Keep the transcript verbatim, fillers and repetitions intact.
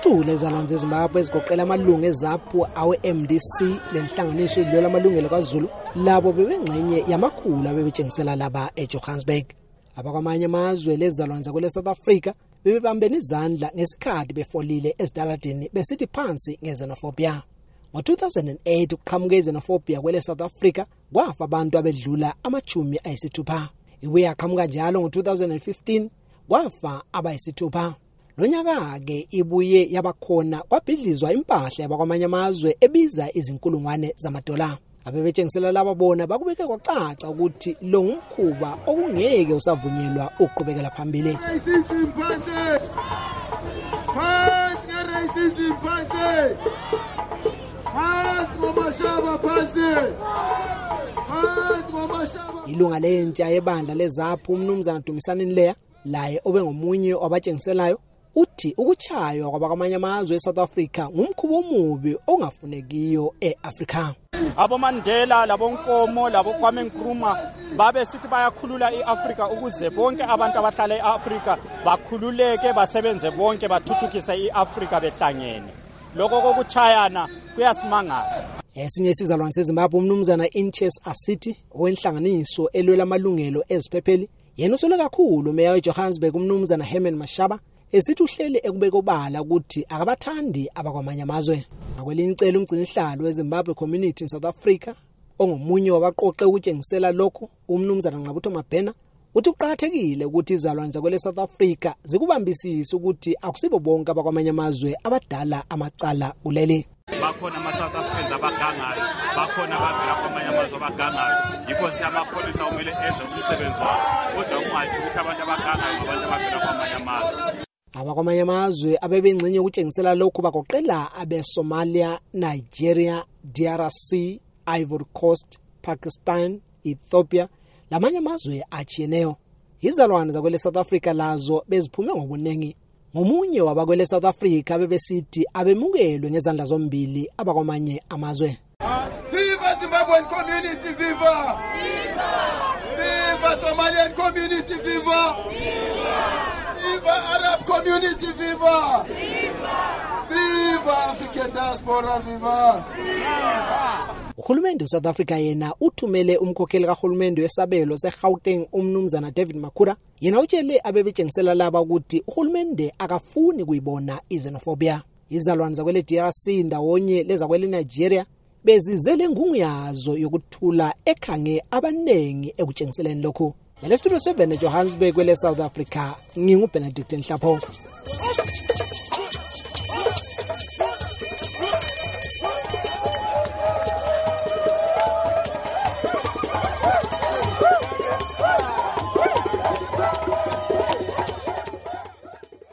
Izicule ezalwane zeZimbabwe ezigoqela amalungu ezaphu awe-M D C lenhlanganiso edlula amalungelo kwaZulu labo bebengxenye yamakhulu abebetshengisela laba eJohannesburg. Abakwamanye amazwe lezalwane zakwele South Africa bebebambene izandla ngesikhathi befolile ezitaladini besithi phansi ngeXenophobia. Ngo-two thousand eight ukuqhamuka iXenophobia kwele South Africa kwafa abantu abedlula amachumi ayisithupha. Ibuye yaqhamuka njalo ngo-two thousand fifteen kwafa abayisithupha. Lonyaka-ke ibuye yabakhona kwabhidlizwa impahla yabakwamanye amazwe ebiza izinkulungwane zamadola. Abebetshengisela laba bona bakubeke kwacaca ukuthi lo ngumkhuba okungeke usavunyelwa ukuqhubekela phambili. Ilunga lentsha yebandla lezaphu umnumzana Dumisani Nleya laye obengomunye wabatshengiselayo uthi ukuchaywa kwabakwamanye amazwe eSouth Africa ngumkhubo omubi ongafunekiyo eAfrika. Abo Mandela labo Nkomo labo Kwame Nkrumah babe sithi bayakhulula iAfrika ukuze bonke abantu abahlala eAfrika bakhululeke basebenze bonke bathuthukise iAfrika behlangene. Lokho kokuchayana kuyasimangaza. Esinye isizalwane seZimbabwe umnumzana Inches Asiti owenhlanganiso elwela amalungelo eziphepheli yena usole kakhulu umeya weJohannesburg umnumzana Herman Mashaba esithi uhleli ekubeka obala ukuthi akabathandi abakwamanye amazwe. Ngakwelinye icele umgcinihlalo weZimbabwe Community in South Africa ongomunye wabaqoqe ukutshengisela lokho umnumzana Nqabutho Mabhena uthi uqhakathekile ukuthi izalwane zakwele South Africa zikubambisisa ukuthi akusibo bonke abakwamanye amazwe abadala amacala kuleli. Bakhona ama South Africans abagangayo, bakhona abavela kwamanye amazwe abagangayo. Yikho siyamapolisa umele enze umsebenzi wabo. Kodwa ungathi ukuthi abantu abagangayo ngabantu abavela kwamanye amazwe. Abakwamanye amazwe abebengcenye ukutshengisela lokho bagoqela abeSomalia, Nigeria, D R C, Ivory Coast, Pakistan, Ethiopia lamanye amazwe achiyeneyo. Izalwane zakwele South Africa lazo beziphume ngobunengi. Ngomunye wabakwele South Africa bebesithi abemukelwe ngezandla zombili abakwamanye amazwe. Viva Zimbabwean community, viva! Viva Somalian community, viva! Viva Arab community, viva! Viva African diaspora, viva! Uhulumende weSouth Africa yena uthumele umkhokheli kahulumende wesabelo seGauteng umnumzana David Makhura yena utshele abebetshengisela laba ukuthi uhulumende akafuni kuyibona iXenophobia. Izalwane zakwele D R C ndawonye lezakwele Nigeria bezizele ngungu yazo yokuthula ekhange abanengi ekutshengiseleni lokho. Ngale Studio seven eJohannesburg kwele South Africa ngingu Benedict Nhlapho.